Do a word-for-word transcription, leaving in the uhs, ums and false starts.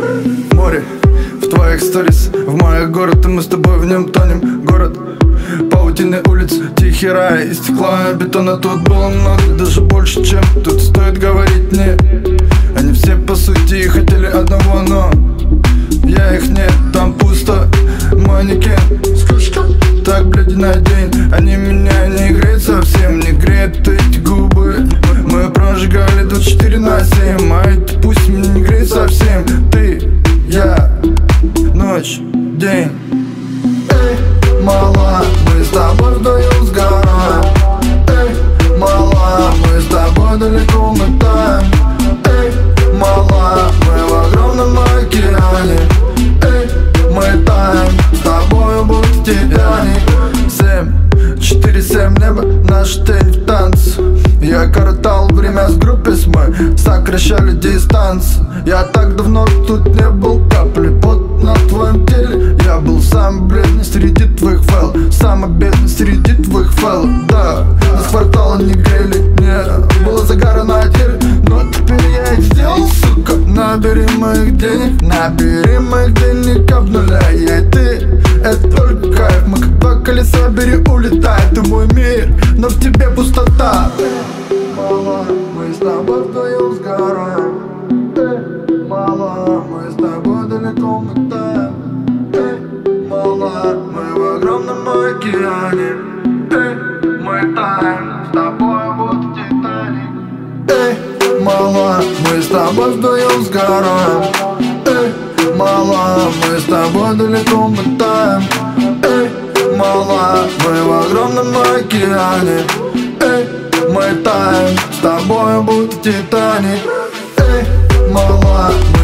Море в твоих сторис, в моих город, и мы с тобой в нем тонем. Город паутины улиц, тихий рай из стекла и бетона. Тут было много, даже больше, чем тут стоит говорить мне. Они все по сути хотели одного, но я их нет, там пусто, манекен. Так, блядь, на день, они меня не греют совсем, не греют эти губы. Мы прожигали двадцать четыре на семь, а это пусть меня не греет совсем. Ты, я, ночь, день. Эй, мала, мы с тобой вдвоем сгораем. Эй, мала, мы с тобой далеко мотаем. Эй, мала, мы в огромном океане. Эй, мы таем, с тобою будет Титаник. Семь, четыре, семь, небо, наш тень в танце. Я коротал время с группой, мы сокращали дистанцию. Я так давно тут не был, капли пот на твоем теле. Я был самый бледный среди твоих файлов, самый бедный среди твоих файлов. Да, нас квартала не грели, не было загара на теле, но теперь я их сделал, сука. Набери моих денег, набери моих денег об нуля. Я и ты, это только кайф. Мы как два колеса, бери, улетай. Ты мой мир, но в тебе пустота. Мала, мы с тобой вдвоем сгораем. Эй, мала, мы с тобой далеко мотаем. Эй, мала, мы в огромном океане. Эй, мы таем, с тобой будет Титаник. Эй, мала, мы с тобой вдвоем сгораем. Эй, мала, мы с тобой далеко мотаем. Эй, мала, мы в огромном океане. Эй, мы таем, с тобой будет Титаник. Эй, мала, мы